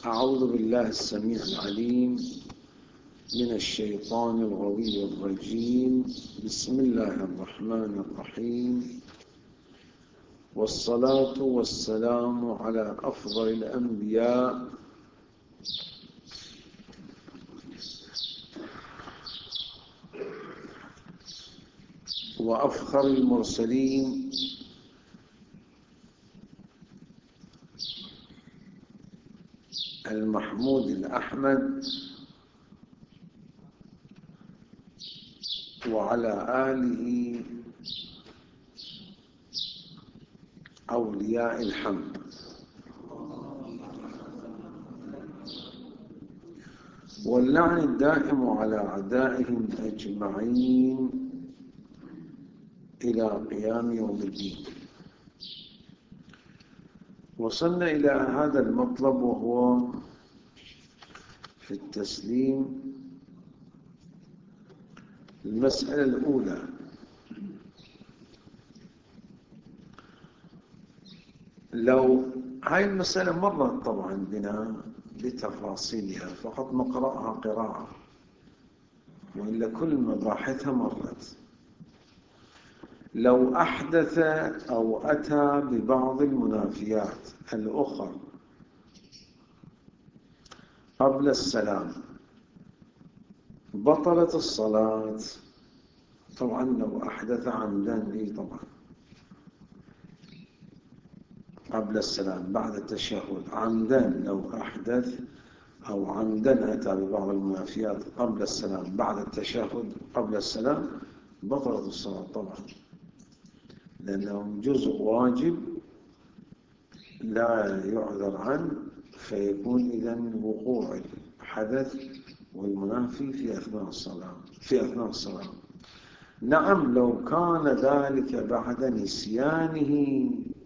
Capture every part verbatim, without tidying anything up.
أعوذ بالله السميع العليم من الشيطان الغوي الرجيم. بسم الله الرحمن الرحيم، والصلاة والسلام على أفضل الأنبياء وأفخر المرسلين المحمود الأحمد وعلى آله أولياء الحمد. واللعن الدائم على أعدائهم أجمعين إلى قيام يوم الدين. وصلنا إلى هذا المطلب، وهو في التسليم المسألة الأولى. لو هاي المسألة مرت طبعا بنا بتفاصيلها، فقط نقرأها قراءة، وإلا كل مباحثها مرت. لو أحدث أو أتى ببعض المنافيات الأخرى قبل السلام بطلت الصلاة. طبعا لو أحدث عمدا لي طبعا قبل السلام بعد التشهد عمدا، لو أحدث أو عمدا أتى ببعض المنافيات قبل السلام بعد التشهد قبل السلام بطلت الصلاة طبعا، لأنه جزء واجب لا يعذر عنه، فيكون إذن وقوع الحدث والمنافي في أثناء الصلاة في أثناء الصلاة. نعم، لو كان ذلك بعد نسيانه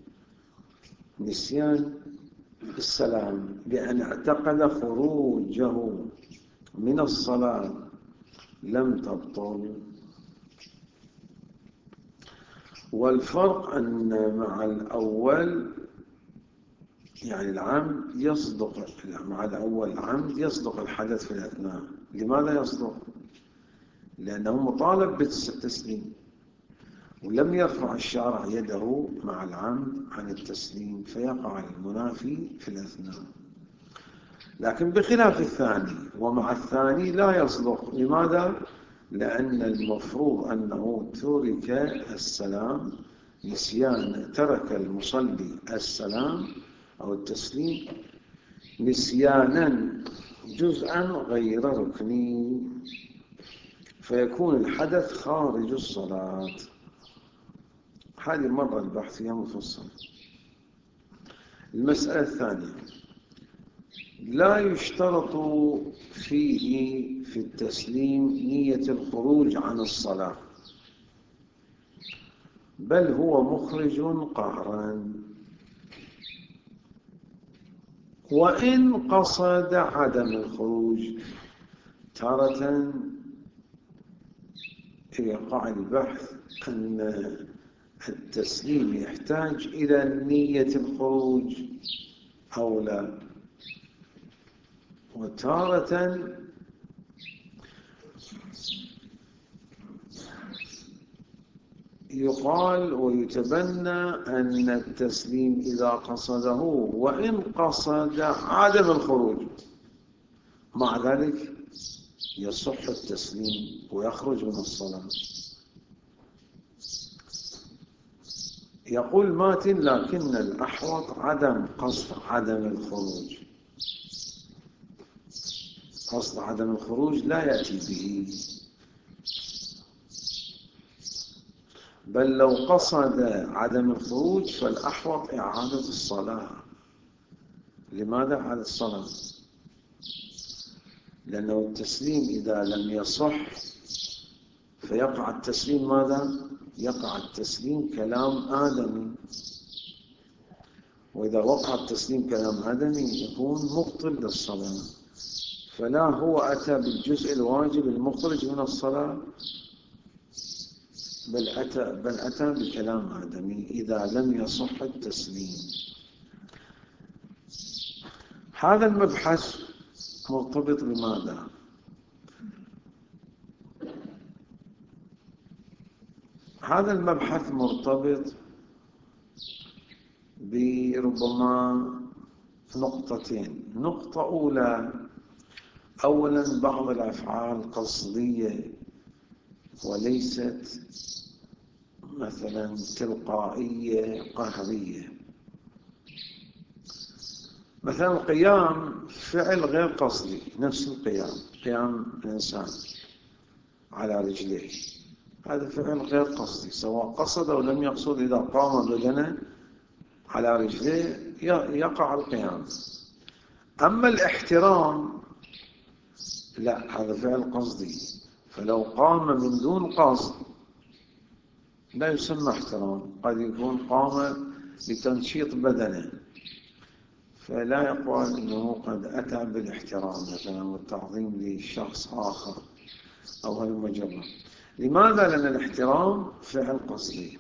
نسيان السلام بأن اعتقد خروجه من الصلاة لم تبطل. والفرق أن مع الأول يعني العمد يصدق مع الأول العمد يصدق الحدث في الأثناء. لماذا يصدق؟ لأنه مطالب بالتسليم، ولم يرفع الشارع يده مع العمد عن التسليم، فيقع المنافي في الأثناء. لكن بخلاف الثاني، ومع الثاني لا يصدق. لماذا؟ لأن المفروض أنه ترك السلام نسيان، ترك المصلي السلام أو التسليم نسيانا جزءا غير ركني، فيكون الحدث خارج الصلاة. هذه مرة البحث فيها مفصل. المسألة الثانية، لا يشترط فيه في التسليم نية الخروج عن الصلاة، بل هو مخرج قهرا. وإن قصد عدم الخروج تارة يقع البحث أن التسليم يحتاج إلى نية الخروج أو لا، وتارة يقال ويتبنى أن التسليم إذا قصده وإن قصد عدم الخروج مع ذلك يصح التسليم ويخرج من الصلاة. يقول ماتن: لكن الأحوط عدم قصد عدم الخروج. قصد عدم الخروج لا يأتي به، بل لو قصد عدم الخروج فالأحوط إعادة الصلاة. لماذا إعادة الصلاة؟ لأنه التسليم إذا لم يصح فيقع التسليم ماذا؟ يقع التسليم كلام آدمي، وإذا وقع التسليم كلام آدمي يكون مبطل للصلاة. فلا هو أتى بالجزء الواجب المخرج من الصلاة، بل أتى, بل أتى بكلام آدمي إذا لم يصح التسليم. هذا المبحث مرتبط بماذا؟ هذا المبحث مرتبط بربما نقطتين. نقطة أولى، أولا بعض الأفعال قصدية وليست مثلا تلقائية قهرية. مثلا القيام فعل غير قصدي، نفس القيام، قيام الإنسان على رجليه، هذا فعل غير قصدي، سواء قصد أو لم يقصد، إذا قام بدنه على رجليه يقع القيام. أما الاحترام لا، هذا فعل قصدي، فلو قام من دون قصد لا يسمى احترام، قد يكون قام لتنشيط بدنه، فلا يقال إنه قد أتى بالاحترام مثلا والتعظيم لشخص آخر أو هالمجرة. لماذا؟ لأن الاحترام فعل قصدي،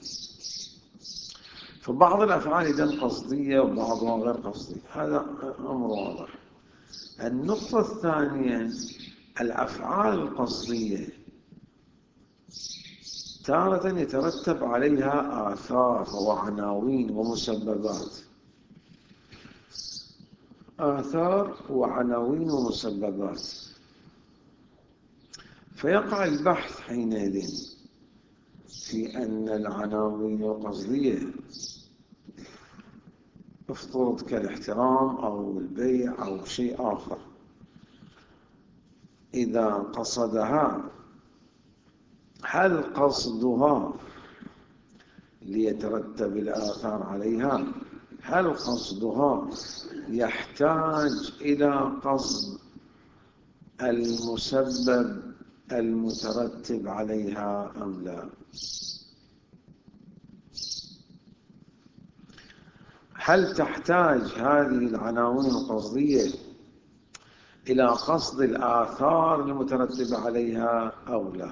فبعض الأفعال إذن قصدية وبعضها غير قصدي، هذا أمر واضح. النقطة الثانية، الأفعال القصدية تارة يترتب عليها آثار وعناوين ومسببات، آثار وعناوين ومسببات، فيقع البحث حينئذ في أن العناوين القصدية افترض كالاحترام أو البيع أو شيء آخر، إذا قصدها هل قصدها ليترتب الآثار عليها؟ هل قصدها يحتاج إلى قصد المسبب المترتب عليها أم لا؟ هل تحتاج هذه العناوين القصدية إلى قصد الآثار المترتبة عليها أو لا؟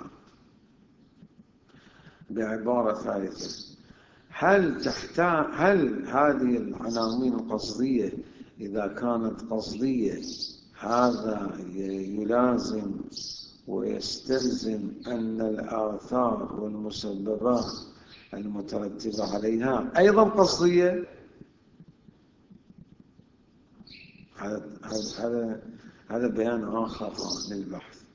بعبارة ثالثة، هل تحتاج هل هذه العناوين القصدية إذا كانت قصدية هذا يلازم ويستلزم أن الآثار والمسببات المترتبة عليها أيضا قصدية؟ هذا هذا هذا بيان آخر للبحث.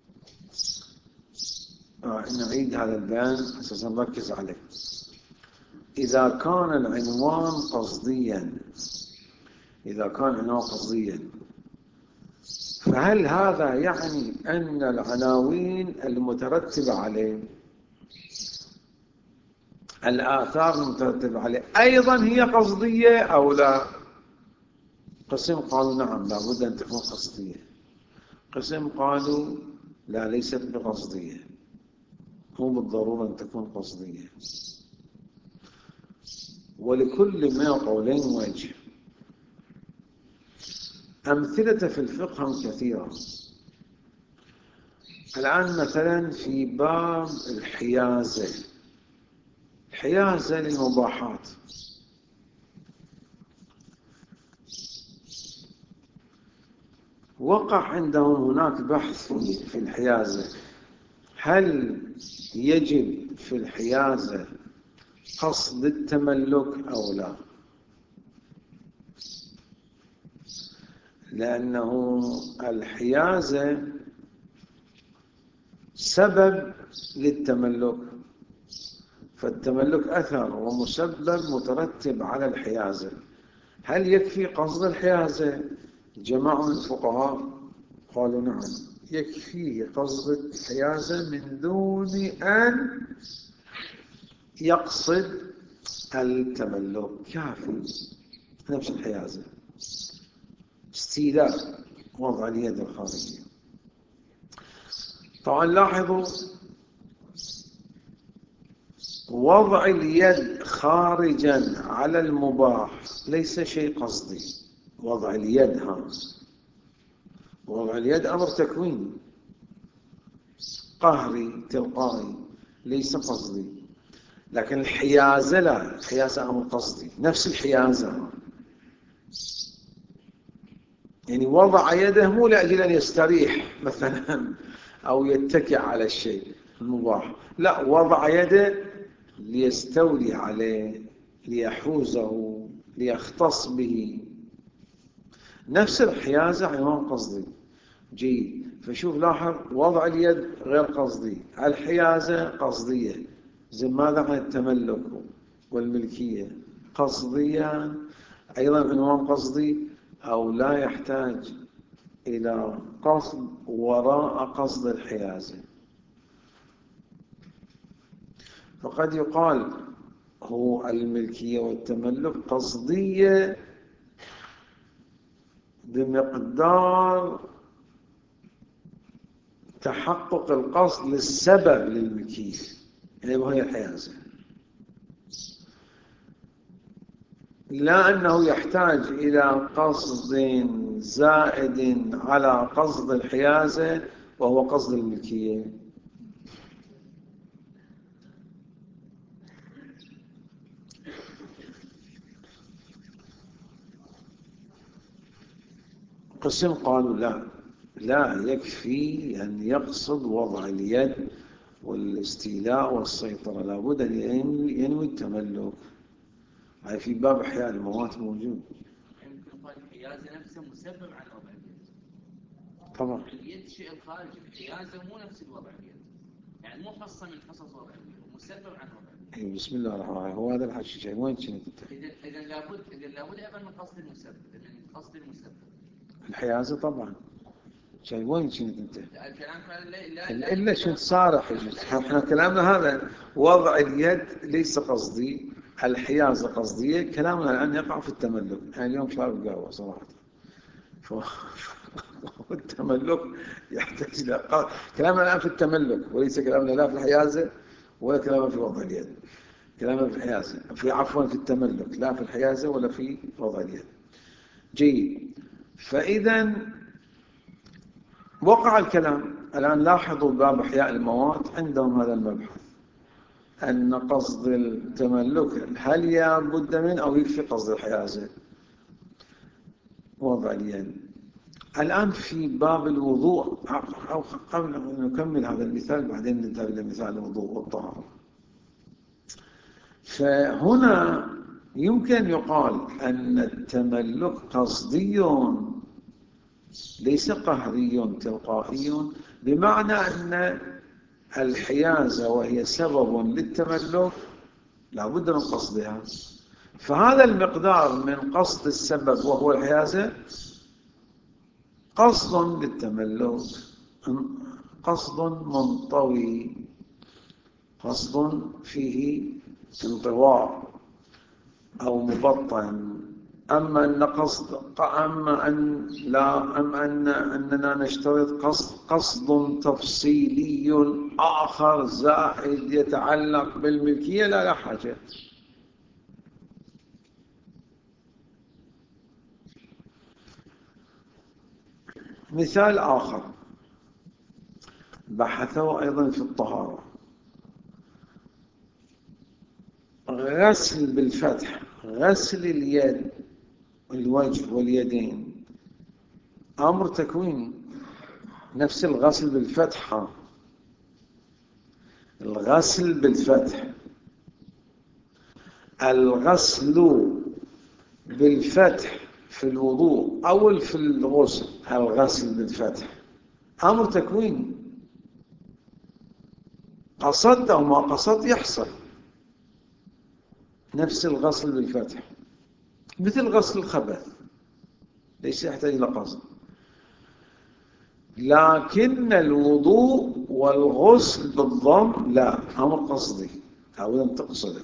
نعيد هذا البيان أساسا نركز عليه. إذا كان العنوان قصديا إذا كان العنوان قصديا فهل هذا يعني أن العناوين المترتبة عليه، الآثار المترتبة عليه أيضا هي قصدية أو لا؟ قسم قالوا نعم لابد أن تكون قصدية، قسم قالوا لا ليست بقصدية، مو بالضرورة أن تكون قصدية. ولكل من القولين وجه. أمثلة في الفقه كثيرة. الآن مثلا في باب الحيازة، الحيازة للمباحات، وقع عندهم هناك بحث في الحيازة، هل يجب في الحيازة قصد التملك أو لا؟ لأنه الحيازة سبب للتملك، فالتملك أثر ومسبب مترتب على الحيازة. هل يكفي قصد الحيازة؟ جماعة من الفقهاء قالوا نعم يكفي قصد الحيازة من دون أن يقصد التملك، كافي نفس الحيازة، استيلاء، وضع اليد الخارجية. طبعا لاحظوا وضع اليد خارجا على المباح ليس شيء قصدي. وضع اليد ها وضع اليد أمر تكويني قهري تلقائي ليس قصدي، لكن الحيازة لا، الحيازة أمر قصدي، نفس الحيازة. يعني وضع يده مو لأجل أن يستريح مثلا أو يتكئ على الشيء المباح، لا، وضع يده ليستولي عليه، ليحوزه، ليختص به. نفس الحيازة عنوان قصدي. جيد. فشوف لاحظ، وضع اليد غير قصدي، الحيازة قصدية. زي ماذا عن التملك والملكية؟ قصدية أيضا عنوان قصدي، أو لا يحتاج إلى قصد وراء قصد الحيازة. فقد يقال هو الملكية والتملك قصدية بمقدار تحقق القصد للسبب للملكية، يعني وهي الحيازة، لا أنه يحتاج إلى قصد زائد على قصد الحيازة وهو قصد الملكية. قسم قالوا لا، لا يكفي أن يقصد وضع اليد والاستيلاء والسيطرة، لابد أن ينوي التملك. هاي في باب إحياء الموات موجود. يمكن قال الحيازة نفسه مسبب عن وضع اليد. طبعا اليد شيء الخارجي، الحيازة مو نفس الوضع اليد، يعني مو حصة من حصص وضع اليد، مسبب عن وضع اليد. إيه، بسم الله الرحمن الرحيم. هو هذا الحكي شيء وين كنت انت؟ إذا إذا لابد إذا لابد أيضا من قصد المسبب، من قصد المسبب. الحيازة طبعا. شيء وين كنت انت؟ الكلام كان لا لا إلا شنت صارح. احنا كلامنا هذا وضع اليد ليس قصدي، الحيازة قصدية. كلامنا الآن يقع في التملك. يعني اليوم شارب قهوة صراحة، والتملك يحتاج إلى قصد. كلامنا الآن في التملك، وليس كلامنا لا في الحيازة ولا كلامنا في وضع اليد. كلامنا في الحيازة، في عفوا في التملك، لا في الحيازة ولا في وضع اليد. جيد. فإذا وقع الكلام الآن. لاحظوا باب إحياء الموات عندهم هذا المبحث، أن قصد التملك هل يبد من أو يكفي قصد الحيازة وضع اليد. الآن في باب الوضوء، أو قبل أن نكمل هذا المثال بعدين ننتهي إلى مثال الوضوء والطهارة. فهنا يمكن يقال أن التملك قصدي ليس قهري تلقائي، بمعنى أن الحيازة وهي سبب للتملك لا بد من قصدها. فهذا المقدار من قصد السبب وهو الحيازة قصد للتملك، قصد منطوي، قصد فيه انطواء أو مبطن. أما أن قصد أما أن لا أما أن أننا نشترط قصد قصد تفصيلي آخر زائد يتعلق بالملكية، لا لا حاجة. مثال آخر بحثوا أيضا في الطهارة، غسل بالفتح، غسل اليد والوجه واليدين أمر تكويني. نفس الغسل بالفتحة، الغسل بالفتح، الغسل بالفتح في الوضوء أو في الغسل، الغسل بالفتح أمر تكويني. قصدت أو ما قصدت يحصل. نفس الغسل بالفتح مثل غسل الخبث، ليس يحتاج إلى قصد. لكن الوضوء والغسل بالضم لا، أمر قصدي أو لم تقصده.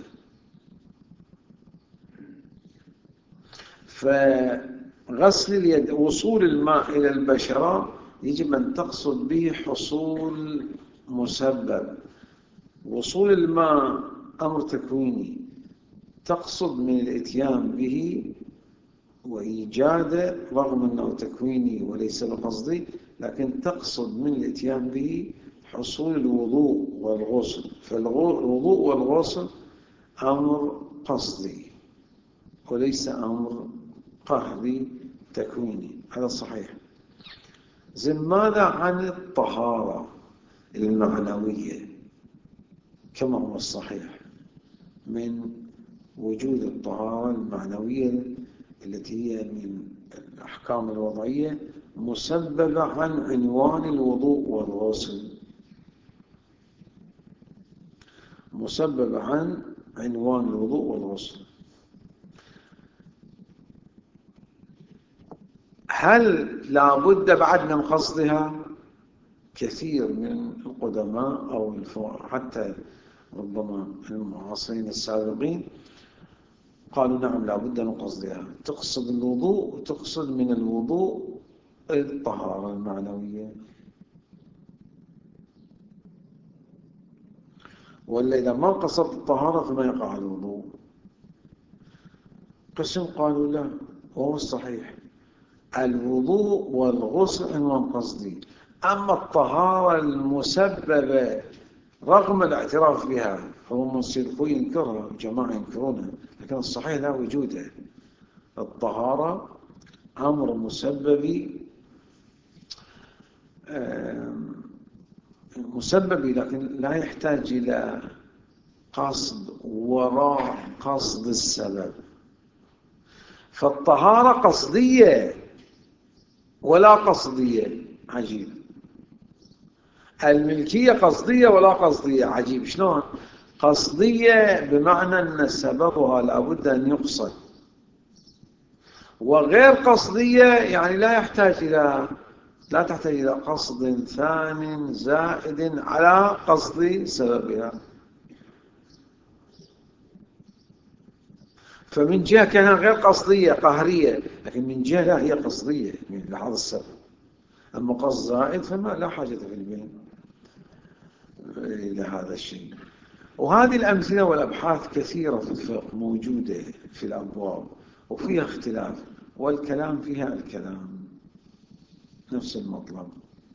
فغسل اليد، وصول الماء إلى البشرة يجب أن تقصد به حصول مسبب. وصول الماء أمر تكويني، تقصد من الإتيان به وإيجاده رغم أنه تكويني وليس بقصدي، لكن تقصد من الإتيان به حصول الوضوء والغسل. فالوضوء والغسل أمر قصدي وليس أمر قهري تكويني، هذا صحيح. زين ماذا عن الطهارة المعنوية كما هو الصحيح من وجود الطهارة المعنوية التي هي من الأحكام الوضعية مسببة عن عنوان الوضوء والغسل، مسببة عن عنوان الوضوء والغسل. هل لا بد بعد من قصدها؟ كثير من القدماء أو حتى ربما المعاصرين السابقين قالوا نعم لا بد من قصدها، تقصد الوضوء وتقصد من الوضوء الطهارة المعنوية، ولا إذا ما قصدت الطهارة فما يقع الوضوء. قسم قالوا لا، وهو الصحيح الوضوء والغسل عنوان قصدي، أما الطهارة المسببة رغم الاعتراف بها، هو منصير الخوي ينكرها، جماعة ينكرونها، لكن الصحيح لا وجودها. الطهارة أمر مسبب مسببي، لكن لا يحتاج إلى قصد وراء قصد السبب. فالطهارة قصدية ولا قصدية، عجيب. الملكية قصدية ولا قصدية، عجيب. شلون قصدية؟ بمعنى أن سببها لابد أن يقصد، وغير قصدية يعني لا يحتاج إلى لا تحتاج إلى قصد ثان زائد على قصد سببها. فمن جهة كانها غير قصدية قهرية، لكن من جهة لا هي قصدية من لحظة السبب. أما قصد زائد فما لا حاجة في البين إلى هذا الشيء. وهذه الأمثلة والأبحاث كثيرة في الفقه موجودة في الأبواب وفيها اختلاف، والكلام فيها الكلام نفس المطلب.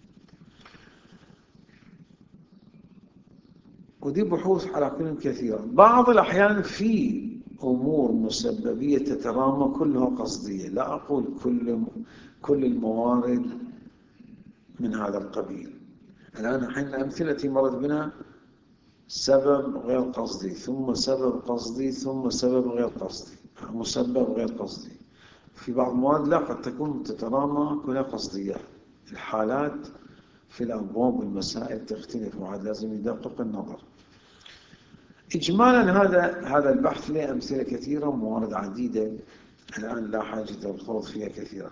ودي بحوث على كل كثيرة. بعض الأحيان في أمور مسببية تترامى كلها قصدية، لا أقول كل كل الموارد من هذا القبيل. الآن الحين الأمثلة التي مرت بنا سبب غير قصدي ثم سبب قصدي ثم سبب غير قصدي، مسبب غير قصدي. في بعض المواد لا، قد تكون تترامى كلها قصدية. الحالات في الأبواب والمسائل تختلف، وعاد لازم يدقق النظر. إجمالا هذا هذا البحث له أمثلة كثيرة وموارد عديدة، الآن لا حاجة للخوض فيها كثيرا.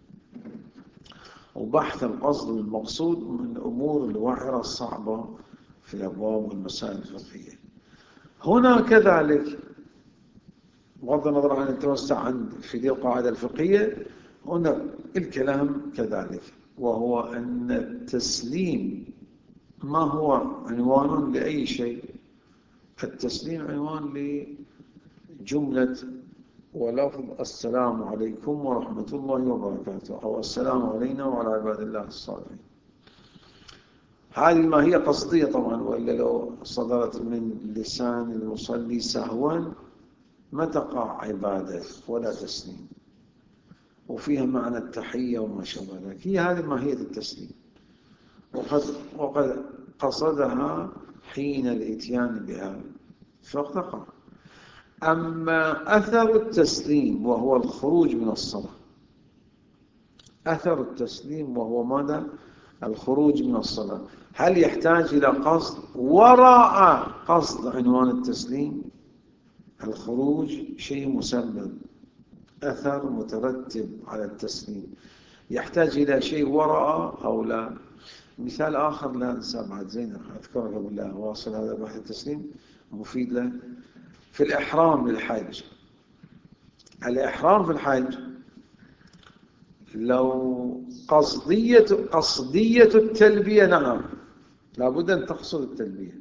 وبحث القصد والمقصود من الأمور الوعرة الصعبة في الأبواب والمسائل الفقهية. هنا كذلك بغض النظر عن التوسع عن في دي القاعدة الفقهية، هنا الكلام كذلك، وهو أن التسليم ما هو عنوان لأي شيء. التسليم عنوان لجملة ولفظ السلام عليكم ورحمة الله وبركاته، أو السلام علينا وعلى عباد الله الصالحين. هذه ما هي قصدية طبعا، وإلا لو صدرت من لسان المصلي سهوا ما تقع عبادة ولا تسليم، وفيها معنى التحية وما شابه ذلك. هي هذه ماهية التسليم، وقد, وقد قصدها حين الاتيان بها فاقتقع. أما أثر التسليم وهو الخروج من الصلاة، أثر التسليم وهو ماذا؟ الخروج من الصلاة، هل يحتاج إلى قصد وراء قصد عنوان التسليم؟ الخروج شيء مسبب، أثر مترتب على التسليم، يحتاج إلى شيء وراء أو لا؟ مثال آخر لا أنسى بعد، زين أذكره بالله واصل هذا بحث التسليم مفيد له. في الإحرام للحج، الإحرام في الحج لو قصدية قصدية التلبية، نعم لابد أن تقصد التلبية،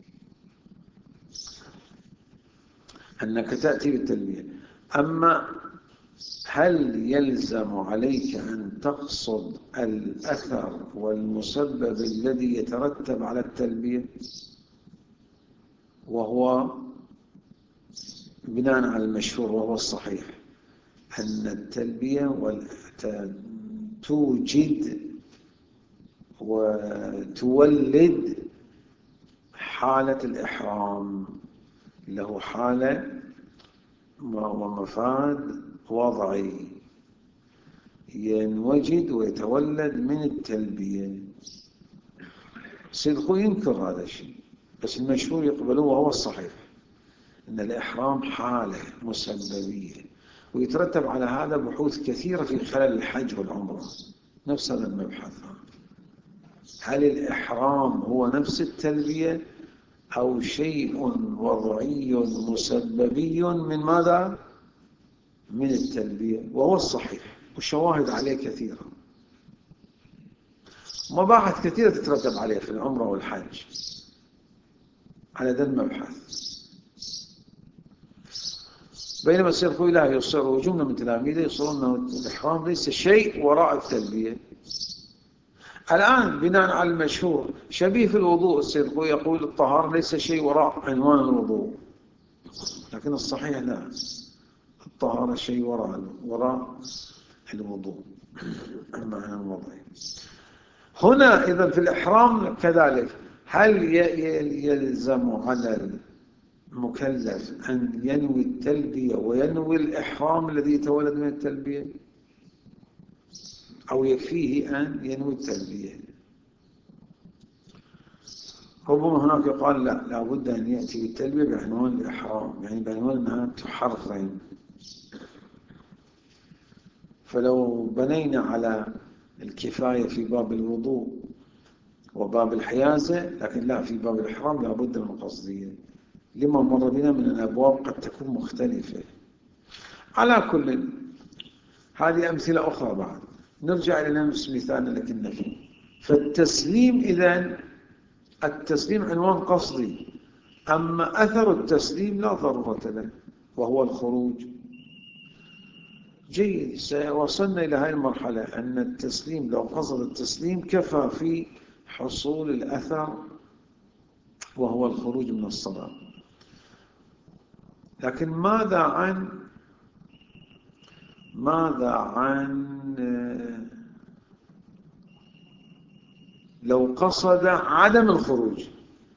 أنك تأتي بالتلبية. أما هل يلزم عليك أن تقصد الأثر والمسبب الذي يترتب على التلبية؟ وهو بناء على المشهور وهو الصحيح أن التلبية توجد وتولد حالة الإحرام، له حالة ومفاد وضعي ينوجد ويتولد من التلبية. السيد خوي ينكر هذا الشيء، بس المشهور يقبلوه وهو الصحيح، أن الإحرام حالة مسببية، ويترتب على هذا بحوث كثيرة في خلال الحج والعمرة. نفس هذا المبحث، هل الإحرام هو نفس التلبية أو شيء وضعي مسببي من ماذا؟ من التلبية، وهو الصحيح، والشواهد عليه كثيرة، مباحث كثيرة تترتب عليه في العمرة والحج على ذا المبحث. بينما السيد خوي لا يصر، وجملة من تلاميذه يصرون أن الإحرام ليس شيء وراء التلبية. الآن بناء على المشهور شبيه في الوضوء، السيد خوي يقول الطهارة ليس شيء وراء عنوان الوضوء، لكن الصحيح لا، الطهارة شيء وراء وراء الوضوء المعنى الوضعي. هنا إذا في الإحرام كذلك، هل يلزم على المكلف أن ينوي التلبية وينوي الإحرام الذي يتولد من التلبية، أو يكفيه أن ينوي التلبية؟ ربما هناك يقال لا، لابد أن يأتي بالتلبية بعنوان الإحرام، يعني بعنوان أنها تحرم. فلو بنينا على الكفاية في باب الوضوء وباب الحيازة، لكن لا، في باب الإحرام لابد من القصدية، لما مر بنا من الأبواب قد تكون مختلفة. على كل هذه أمثلة أخرى بعد، نرجع إلى نفس مثالنا لكن فيه. فالتسليم إذن التسليم عنوان قصدي، أما أثر التسليم لا ضرورة له، وهو الخروج. جيد، وصلنا إلى هذه المرحلة أن التسليم لو قصد التسليم كفى في حصول الأثر وهو الخروج من الصلاة. لكن ماذا عن ماذا عن لو قصد عدم الخروج؟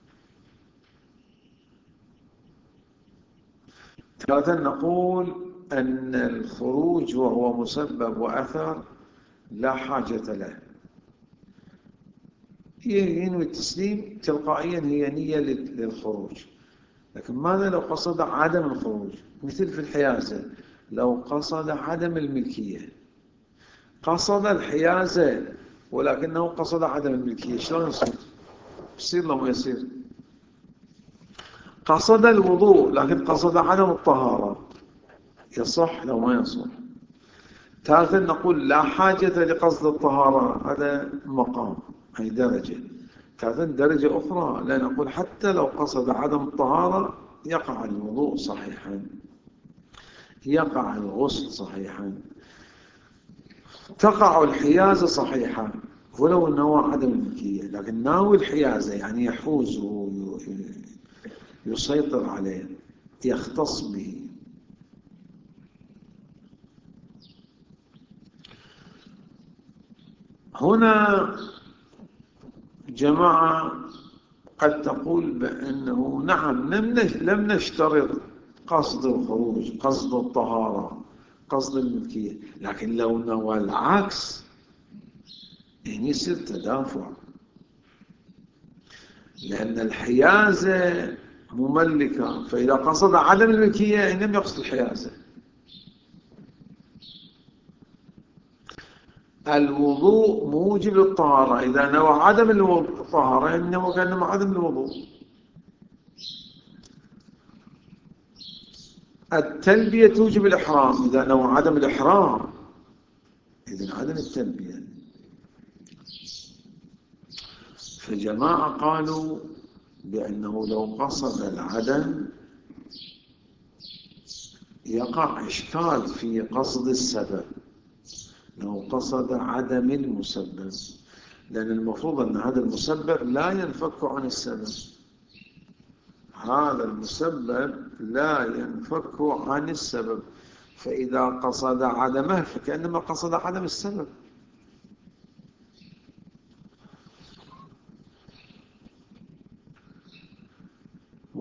تارة نقول أن الخروج وهو مسبب وأثر لا حاجة له، ينوي التسليم تلقائيا، هي نية للخروج. لكن ماذا لو قصد عدم الخروج؟ مثل في الحيازة، لو قصد عدم الملكية، قصد الحيازة ولكنه قصد عدم الملكية، شلون يصير؟ يصير لو ما يصير؟ قصد الوضوء لكن قصد عدم الطهارة، يصح لو ما يصح؟ ثالثا نقول لا حاجة لقصد الطهارة، هذا مقام، أي درجة. ثالثا درجة أخرى لا، نقول حتى لو قصد عدم الطهارة يقع الوضوء صحيحا، يقع الغسل صحيحا، تقع الحيازة صحيحة، ولو نوى عدم الملكية. لكن ناوي الحيازة يعني يحوز ويسيطر عليه، يختص به. هنا جماعة قد تقول بأنه نعم لم نشترط قصد الخروج، قصد الطهارة، قصد الملكية، لكن لو نوى العكس يعني يصير تدافع، لأن الحيازة مملكة، فإذا قصد عدم الملكية يعني لم يقصد الحيازة. الوضوء موجب للطهارة، إذا نوى عدم الطهارة إنما كان مع عدم الوضوء. التلبية توجب الإحرام، إذا نوى عدم الإحرام إذن عدم التلبية. فجماعة قالوا بأنه لو قصد العدم يقع إشكال في قصد السبب، لو قصد عدم المسبب، لأن المفروض أن هذا المسبب لا ينفك عن السبب، هذا المسبب لا ينفك عن السبب، فإذا قصد عدمه فكأنما قصد عدم السبب.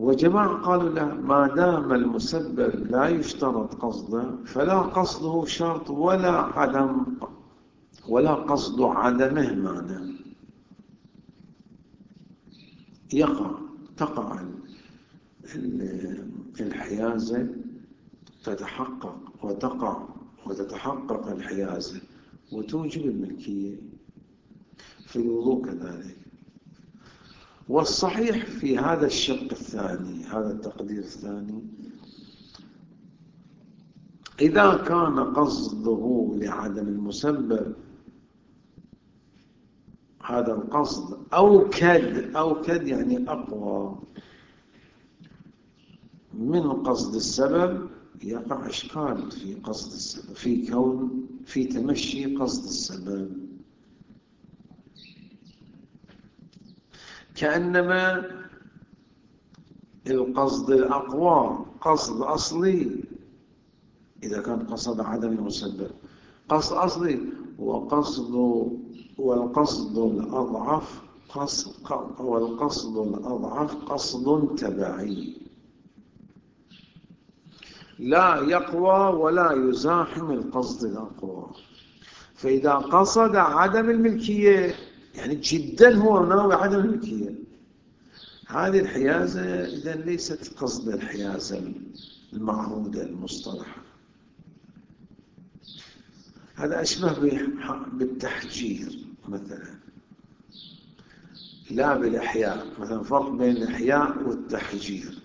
وجماعة قالوا لا، ما دام المسبب لا يشترط قصده فلا قصده شرط ولا عدم ولا قصد عدمه معنى. يقع تقع الحيازة تتحقق وتقع وتتحقق الحيازة وتوجب الملكية في الوضوء كذلك. والصحيح في هذا الشق الثاني، هذا التقدير الثاني، إذا كان قصده لعدم المسبب هذا القصد أوكد، أوكد يعني أقوى من قصد السبب، يقع إشكال في قصد السبب، في كون في تمشي قصد السبب. كأنما القصد الأقوى قصد أصلي إذا كان قصد عدم المسبب قصد أصلي، وقصد والقصد الأضعف قصد والقصد الأضعف قصد تبعي لا يقوى ولا يزاحم القصد الأقوى. فإذا قصد عدم الملكية يعني جدا هو ناوي عدم الملكية، هذه الحيازة إذا ليست قصد الحيازة المعهودة المصطلحة. هذا أشبه بالتحجير مثلا لا بالإحياء. مثلا فرق بين الإحياء والتحجير،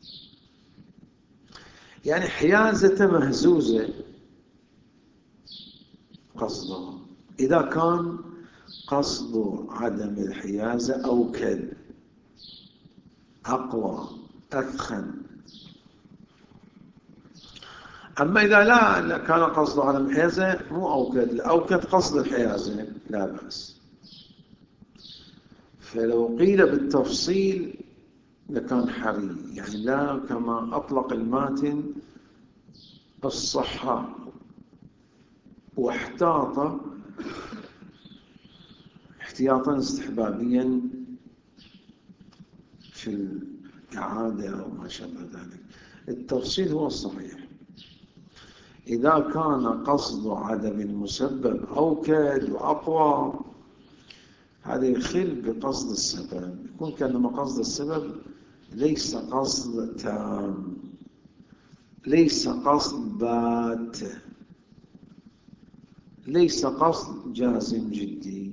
يعني حيازة مهزوزة قصده إذا كان قصد عدم الحيازة أوكد أقوى أثخن. أما إذا لا كان قصد عدم الحيازة مو أوكد، أوكد قصد الحيازة لا بأس. فلو قيل بالتفصيل لكان حري، يعني لا كما أطلق الماتن الصحة واحتاط احتياطا استحبابيا في الإعادة أو ما شابه ذلك. التفصيل هو الصحيح. إذا كان قصد عدم المسبب أوكد وأقوى هذا يخل بقصد السبب، يكون كأنما قصد السبب ليس قصد تام، ليس قصد بات، ليس قصد جازم جدي.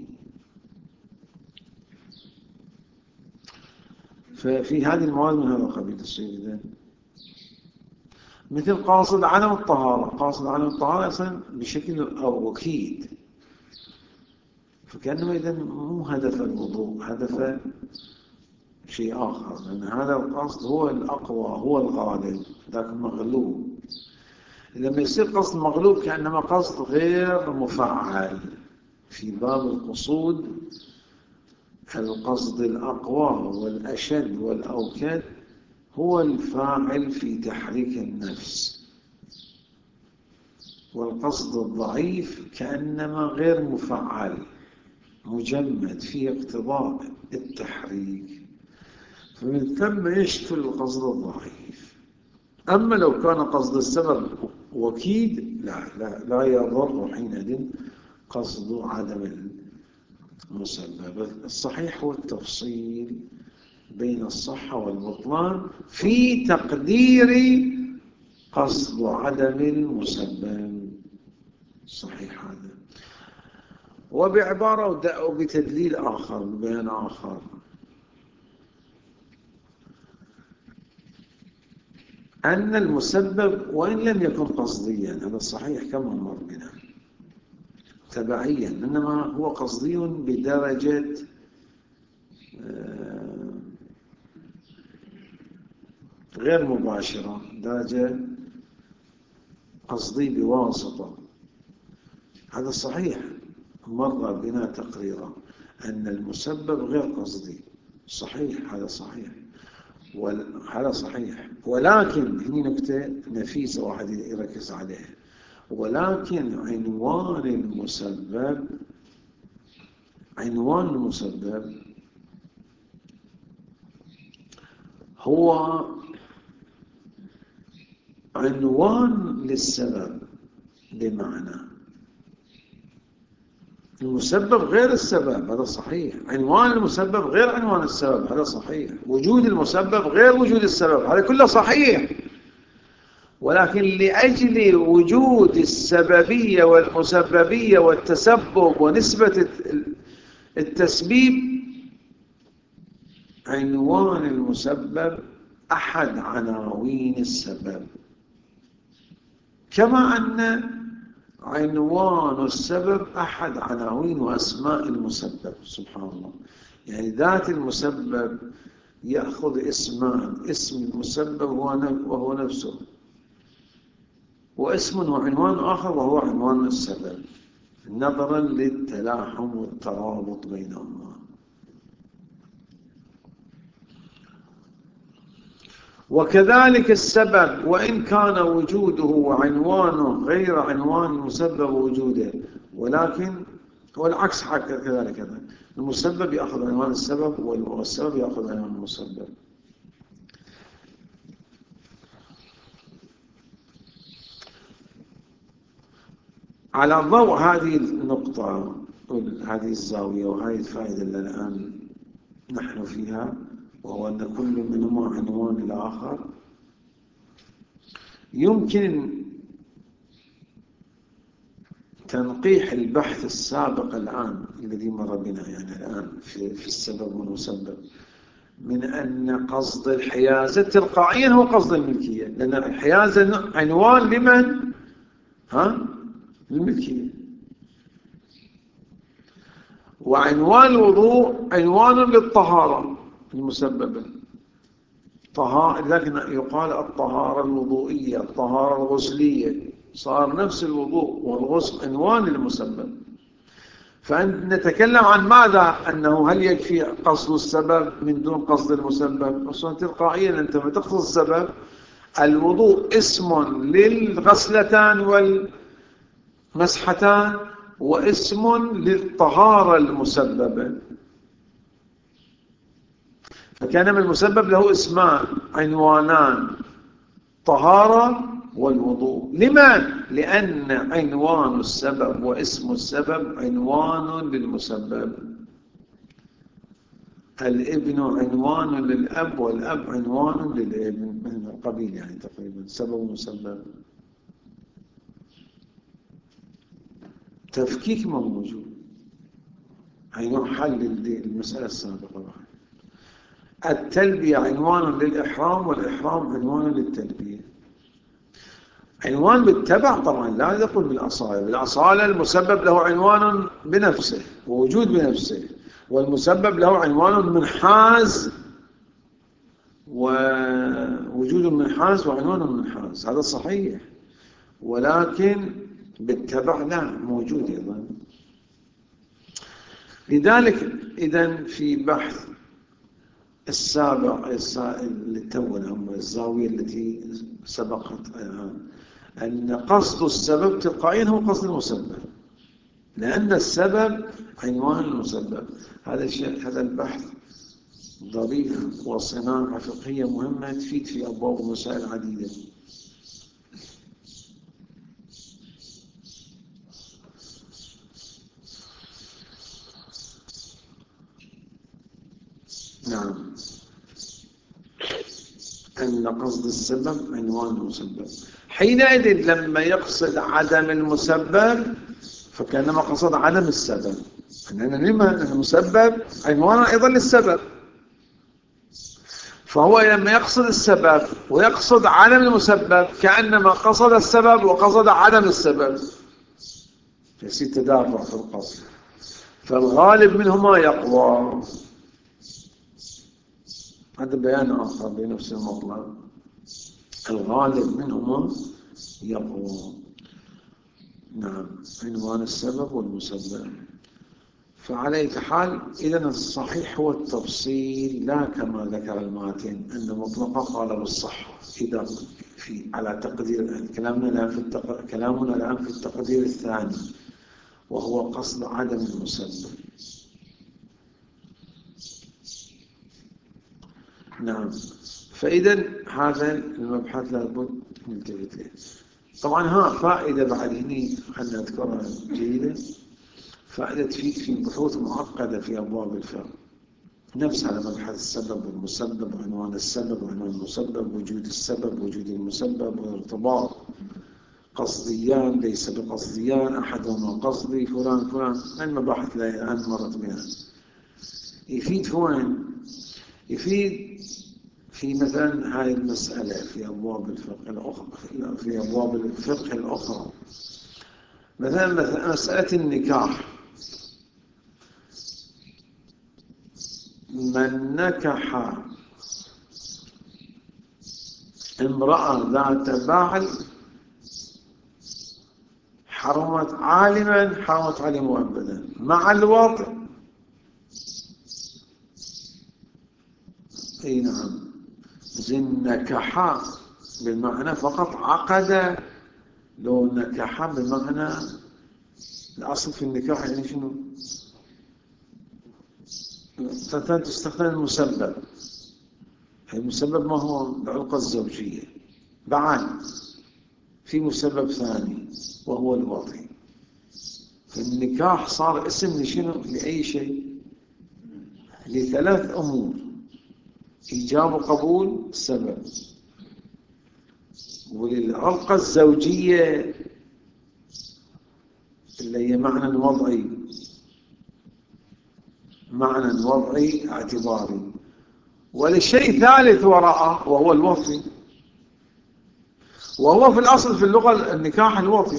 ففي هذه المواد من هذا القبيل السيدة مثل قاصد عدم الطهارة. قاصد عدم الطهارة أصلا بشكل أو أكيد، فكأنما إذا مو هدف الوضوء، هدف شيء آخر، لأن هذا القصد هو الأقوى هو الغالب لكن مغلوب. لما يصير قصد مغلوب كأنما قصد غير مفعل. في باب القصود القصد الأقوى والأشد والأوكد هو الفاعل في تحريك النفس، والقصد الضعيف كأنما غير مفعل مجمد في اقتضاء التحريك، فمن ثم يشكل القصد الضعيف. أما لو كان قصد السبب وكيد لا لا, لا يضر حينئذ قصد عدم المسبب. الصحيح هو التفصيل بين الصحة والبطلان في تقدير قصد عدم المسبب. صحيح هذا. وبعبارة أو بتدليل آخر ببيان آخر، أن المسبب وإن لم يكن قصديا، هذا الصحيح كما مر بنا تبعيا، إنما هو قصدي بدرجة غير مباشرة، درجة قصدي بواسطة. هذا صحيح مر بنا تقريرا أن المسبب غير قصدي. صحيح هذا صحيح هذا صحيح. ولكن هني نكتة نفيسة واحد يركز عليها، ولكن عنوان المسبب عنوان المسبب هو عنوان للسبب، بمعنى المسبب غير السبب، هذا صحيح. عنوان المسبب غير عنوان السبب، هذا صحيح. وجود المسبب غير وجود السبب، هذا كله صحيح. ولكن لأجل وجود السببية والمسببية والتسبب ونسبة التسبيب، عنوان المسبب أحد عناوين السبب، كما أن عنوان السبب أحد عناوين وأسماء المسبب. سبحان الله، يعني ذات المسبب يأخذ اسمان، اسم المسبب وهو نفسه، واسم وعنوان آخر وهو عنوان السبب، نظرا للتلاحم والترابط بينهما. وكذلك السبب وإن كان وجوده وعنوانه غير عنوان المسبب وجوده، ولكن والعكس كذلك، المسبب يأخذ عنوان السبب والسبب يأخذ عنوان المسبب. على ضوء هذه النقطة، هذه الزاوية وهذه الفائدة اللي الآن نحن فيها، وهو أن كل منهما عنوان الآخر، يمكن تنقيح البحث السابق الآن الذي مر بنا، يعني الآن في, في السبب والمسبب، من أن قصد الحيازة تلقائيا هو قصد الملكية، لأن الحيازة عنوان لمن؟ ها؟ الملكية. وعنوان الوضوء عنوان للطهارة المسببة، لكن يقال الطهارة الوضوئية، الطهارة الغسلية، صار نفس الوضوء والغسل عنوان للمسبب. فنتكلم عن ماذا؟ أنه هل يكفي قصد السبب من دون قصد المسبب؟ أصلا تلقائيا أنت ما تقصد السبب. الوضوء اسم للغسلتان والمسحتان، واسم للطهارة المسببة. فكان من المسبب له اسمان عنوانان، طهارة والوضوء. لما؟ لأن عنوان السبب واسم السبب عنوان للمسبب. الابن عنوان للأب، والأب عنوان للابن، من القبيل يعني تقريبا، سبب ومسبب. تفكيك ما موجود، هي حل المسألة السابقة. التلبية عنوان للإحرام، والإحرام عنوان للتلبية. عنوان بالتبع طبعا، لا يقول بالأصالة. بالأصالة المسبب له عنوان بنفسه ووجود بنفسه، والمسبب له عنوان منحاز ووجود منحاز وعنوان منحاز، هذا صحيح. ولكن بالتبع لا موجود أيضا. لذلك إذن في بحث السابق اللي تونا، الزاوية التي سبقت الآن، أن قصد السبب تلقائيا هو قصد المسبب، لأن السبب عنوان المسبب. هذا الشيء، هذا البحث ظريف وصناعة فقهية مهمة تفيد في أبواب ومسائل عديدة. نعم، أن قصد السبب عنوان المسبب. حينئذ لما يقصد عدم المسبب فكأنما قصد عدم السبب، لأن لما المسبب عنوان أيضا للسبب. فهو لما يقصد السبب ويقصد عدم المسبب كأنما قصد السبب وقصد عدم السبب، يصير تدافع في القصد. فالغالب منهما يقوى. هذا بيان آخر بنفس المطلب، الغالب منهما يقوى. نعم، عنوان السبب والمسبب. فعلى أي حال، إذن الصحيح هو التفصيل، لا كما ذكر الماتن أن مطلقا قال بالصح. إذا في على تقدير كلامنا الآن في التق... كلامنا الآن في التقدير الثاني، وهو قصد عدم المسبب. نعم، فإذا هذا المبحث لابد نلتفت له. طبعا ها فائدة بعد هني خلنا نذكرها جيدة، فائدة تفيد في بحوث معقدة في أبواب الفقه، نفس على مبحث السبب والمسبب، عنوان السبب وعنوان المسبب، وجود السبب وجود المسبب، والارتباط، قصديان ليس بقصديان، أحدهما قصدي، فلان فلان، المباحث لا أن مرت بها. يفيد فوين؟ يفيد في مثلا هاي المسألة في أبواب الفقه الأخرى، في أبواب الفقه الأخرى، مثلا مثلا مسألة النكاح، من نكح امرأة ذات بعل حرمت عالما حرمت عليه مؤبدا مع الوطء. اي نعم، زين نكح بالمعنى فقط عقد، لو نكح بمعنى الأصل في النكاح يعني شنو؟ تستخدم المسبب. المسبب ما هو العلاقة الزوجية، بعد في مسبب ثاني وهو الوطي. فالنكاح صار اسم لشنو؟ لأي شيء، لثلاث أمور: إيجاب وقبول سبب، وللعلاقة الزوجية اللي هي معنى وضعي، معنى وضعي اعتباري، ولشيء ثالث وراءه وهو الوطي، وهو في الأصل في اللغة النكاح الوطي.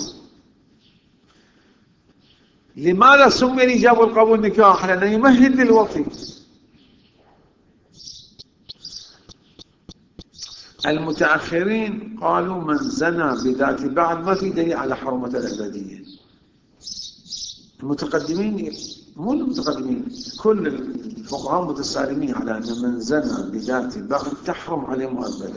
لماذا سمي الإيجاب والقبول نكاح؟ لأنه يمهد للوطي. المتأخرين قالوا من زنى بذات بعل ما في دليل على حرمة الأبدية. المتقدمين، مو المتقدمين، كل الفقهاء متسالمين على أن من زنى بذات بعل تحرم عليه مؤبدا،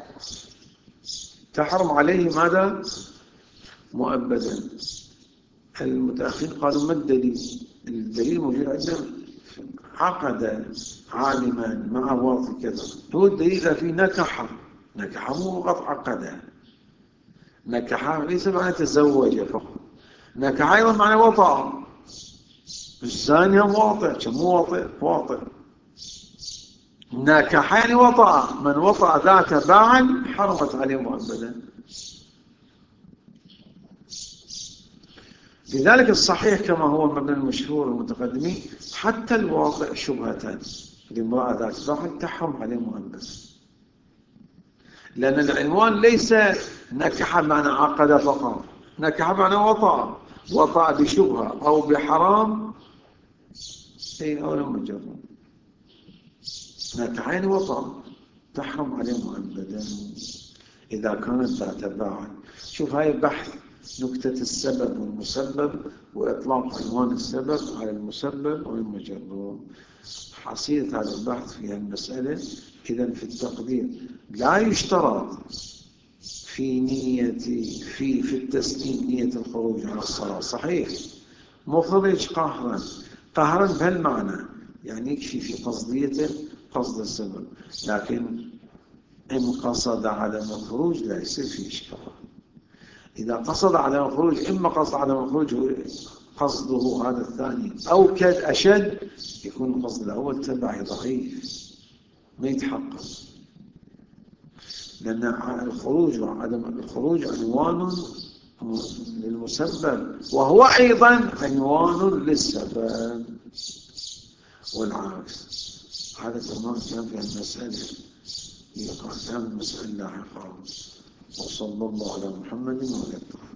تحرم عليه ماذا؟ مؤبدا. المتأخرين قالوا ما الدليل؟ الدليل موجود عندنا، عقد عالما مع واطي كذا، هو الدليل في نكح. نكح مو فقط عقد، نكح ليس معنى تزوج فقط، نكح أيضا معنى وطأ. الزاني هم واطئ، كم واطئ؟ واطئ. نكح يعني وطأ، من وطأ ذات بعل حرمت عليه مؤبدا. لذلك الصحيح كما هو المبنى المشهور المتقدمين، حتى الواقع شبهة لامرأة ذات بعل تحرم عليه مؤبدا، لأن العنوان ليس نكح معنى عقد فقط، نكح معنى وطأ، وطأ بشبهة أو بحرام، أي أو لم يجرم. نكح يعني وطأ تحرم عليه مؤبدا إذا كانت ذات بعل. شوف هاي بحث نكتة السبب والمسبب وإطلاق عنوان السبب على المسبب والمجرم. حصيلة هذا البحث في المسألة إذن في التقدير لا يشترط في نية في في التسليم نية الخروج على الصلاة. صحيح مخرج قهرا، قهرا بهالمعنى يعني يكفي في قصديته قصد السبب، لكن إن قصد عدم الخروج لا يصير في إشكال. إذا قصد عدم الخروج، إما قصد عدم الخروج قصده هذا الثاني أو كد أشد، يكون القصد الأول تبعي ضعيف ما يتحقق، لأن الخروج وعدم الخروج عنوان للمسبب وهو أيضا عنوان للسبب والعكس. هذا تمام كان في المسألة، يقع كان المسألة لاحقا. وصلى الله على محمد وعلى آله.